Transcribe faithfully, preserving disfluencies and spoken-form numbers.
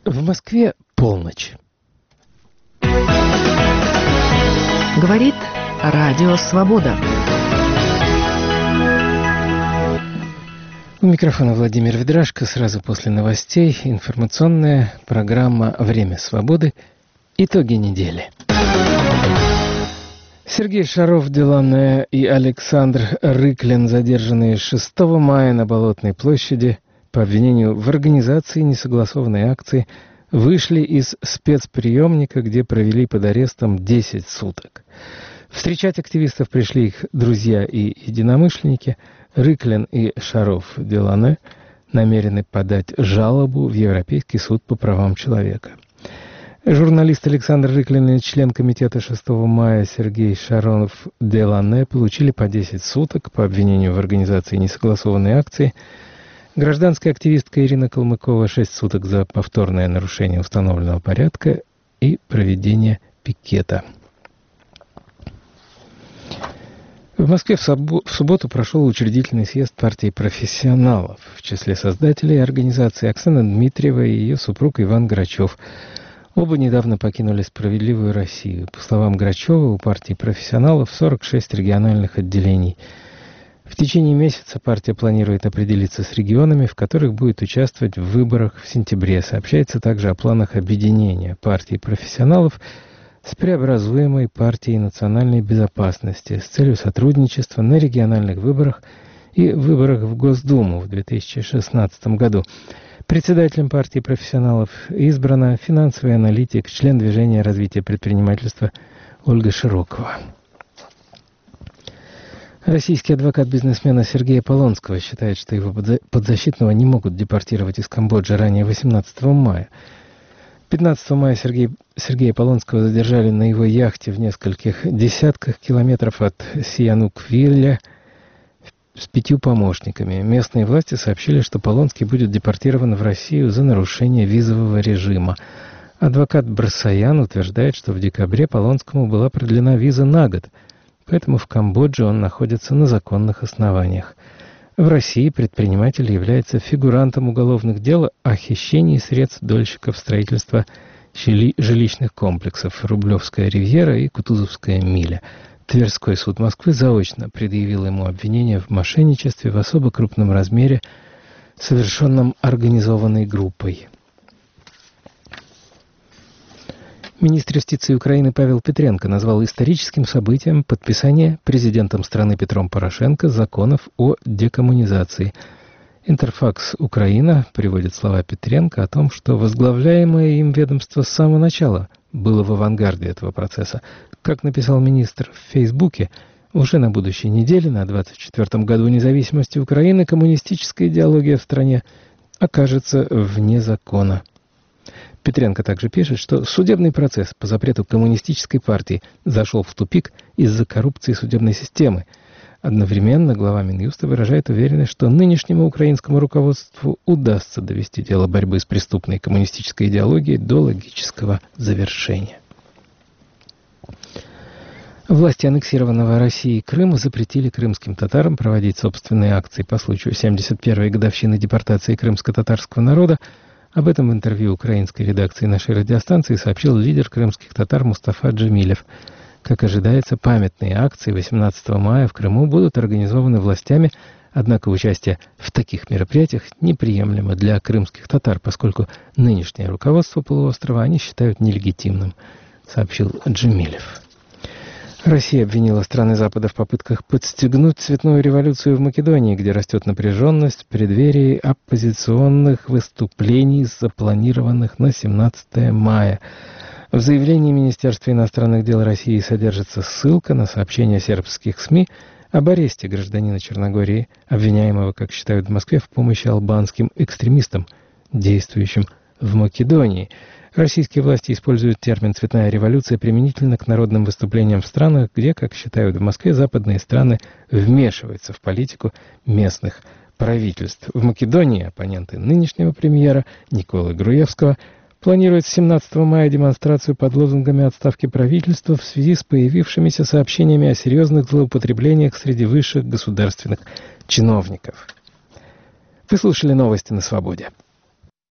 В Москве полночь. Говорит Радио Свобода. У микрофона Владимир Ведрашко. Сразу после новостей информационная программа «Время свободы». Итоги недели. Сергей Шаров-Делане и Александр Рыклин, задержанные шестого мая на Болотной площади по обвинению в организации несогласованной акции, вышли из спецприемника, где провели под арестом десять суток. Встречать активистов пришли их друзья и единомышленники. Рыклин и Шаров-Делане намерены подать жалобу в Европейский суд по правам человека. Журналист Александр Рыклин и член комитета шестого мая Сергей Шаров-Делане получили по десять суток по обвинению в организации несогласованной акции. Гражданская активистка Ирина Калмыкова шесть суток за повторное нарушение установленного порядка и проведение пикета. В Москве в, суббо- в субботу прошел учредительный съезд партии профессионалов. В числе создателей организации Оксана Дмитриева и ее супруг Иван Грачев. Оба недавно покинули «Справедливую Россию». По словам Грачева, у партии профессионалов сорок шесть региональных отделений. В течение месяца партия планирует определиться с регионами, в которых будет участвовать в выборах в сентябре. Сообщается также о планах объединения партии профессионалов с преобразуемой партией национальной безопасности с целью сотрудничества на региональных выборах и выборах в Госдуму в две тысячи шестнадцатом году. Председателем партии профессионалов избрана финансовый аналитик, член движения развития предпринимательства Ольга Широкова. Российский адвокат бизнесмена Сергея Полонского считает, что его подзащитного не могут депортировать из Камбоджи ранее восемнадцатого мая. пятнадцатого мая Сергей, Сергея Полонского задержали на его яхте в нескольких десятках километров от Сиянук-Вилля с пятью помощниками. Местные власти сообщили, что Полонский будет депортирован в Россию за нарушение визового режима. Адвокат Барсаян утверждает, что в декабре Полонскому была продлена виза на год, поэтому в Камбодже он находится на законных основаниях. В России предприниматель является фигурантом уголовных дел о хищении средств дольщиков строительства жилищных комплексов «Рублевская ривьера» и «Кутузовская миля». Тверской суд Москвы заочно предъявил ему обвинение в мошенничестве в особо крупном размере, совершенном организованной группой. Министр юстиции Украины Павел Петренко назвал историческим событием подписание президентом страны Петром Порошенко законов о декоммунизации. Интерфакс Украина приводит слова Петренко о том, что возглавляемое им ведомство с самого начала было в авангарде этого процесса. Как написал министр в Фейсбуке, уже на будущей неделе, на двадцать четвёртом году независимости Украины, коммунистическая идеология в стране окажется вне закона. Петренко также пишет, что судебный процесс по запрету коммунистической партии зашел в тупик из-за коррупции судебной системы. Одновременно глава Минюста выражает уверенность, что нынешнему украинскому руководству удастся довести дело борьбы с преступной коммунистической идеологией до логического завершения. Власти аннексированного Россией Крыма запретили крымским татарам проводить собственные акции по случаю семьдесят первой годовщины депортации крымско-татарского народа. Об этом в интервью украинской редакции нашей радиостанции сообщил лидер крымских татар Мустафа Джемилев. Как ожидается, памятные акции восемнадцатого мая в Крыму будут организованы властями, однако участие в таких мероприятиях неприемлемо для крымских татар, поскольку нынешнее руководство полуострова они считают нелегитимным, сообщил Джемилев. Россия обвинила страны Запада в попытках подстегнуть цветную революцию в Македонии, где растет напряженность в преддверии оппозиционных выступлений, запланированных на семнадцатое мая. В заявлении Министерства иностранных дел России содержится ссылка на сообщение сербских СМИ об аресте гражданина Черногории, обвиняемого, как считают в Москве, в помощи албанским экстремистам, действующим в Македонии. Российские власти используют термин «цветная революция» применительно к народным выступлениям в странах, где, как считают в Москве, западные страны вмешиваются в политику местных правительств. В Македонии оппоненты нынешнего премьера Николы Груевского планируют с семнадцатого мая демонстрацию под лозунгами отставки правительства в связи с появившимися сообщениями о серьезных злоупотреблениях среди высших государственных чиновников. Вы слушали новости на Свободе.